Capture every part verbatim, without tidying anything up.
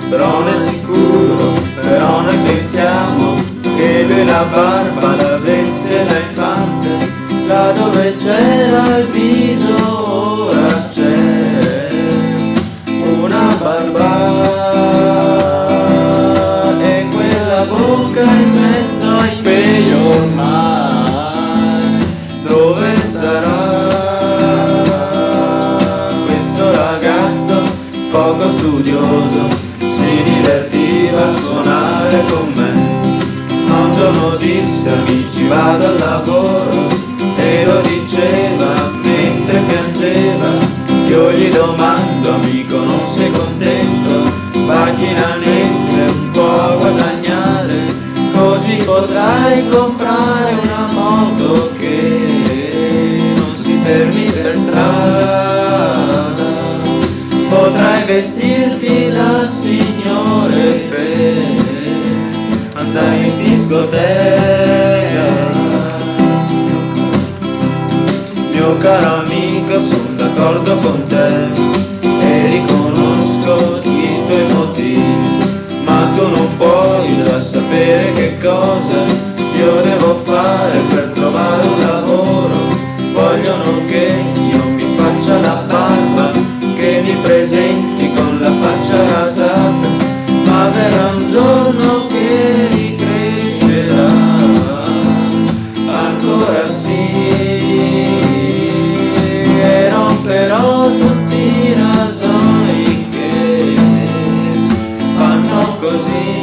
però non è sicuro, però noi pensiamo che lui la barba l'avesse da infante, là dove c'era il viso ora c'è una barba e quella bocca in mezzo ai peli ormai, dove sarà questo ragazzo poco studioso, si divertiva a suonare con me. Ma un giorno disse amici vado al lavoro, e lo diceva mentre piangeva. Io gli domando amico non sei contento, macchinalmente un po' a guadagnare, così potrai comprare una moto che non si fermi per strada, potrai vestirti da signore per andare in discoteca. Mio caro amico, sono d'accordo con te e riconosco i tuoi motivi, ma tu non puoi da sapere che cosa io devo fare per trovare un lavoro. Vogliono che io mi faccia la barba, che mi presenti con la faccia rasata, ma verrà un giorno che ricrescerà, ancora sì, e romperò tutti i rasoi che fanno così.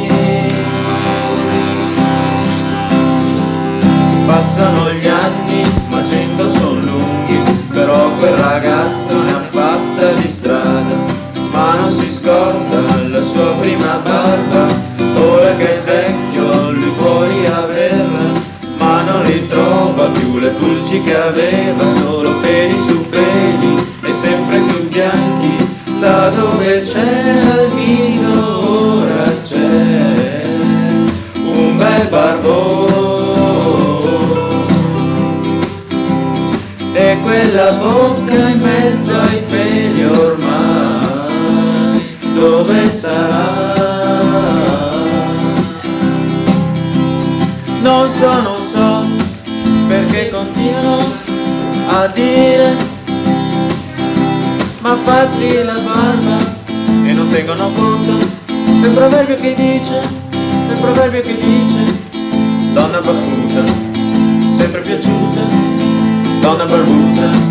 Passano gli anni, ma cento son lunghi, però quel ragazzo ne ha fatta di strada, ma non si scorda la sua prima barba. Ora che è vecchio lui può riaverla, ma non ritrova più le pulci che aveva, solo peli su peli e sempre più bianchi, là dove c'era il viso ora c'è un bel barbone. E quella bocca in mezzo ai peli ormai, dove sarà? Non so, non so, perché continuano a dire ma fatti la barba, e non tengono conto del proverbio che dice, del proverbio che dice donna barbuta, sempre piaciuta, donna barbuta.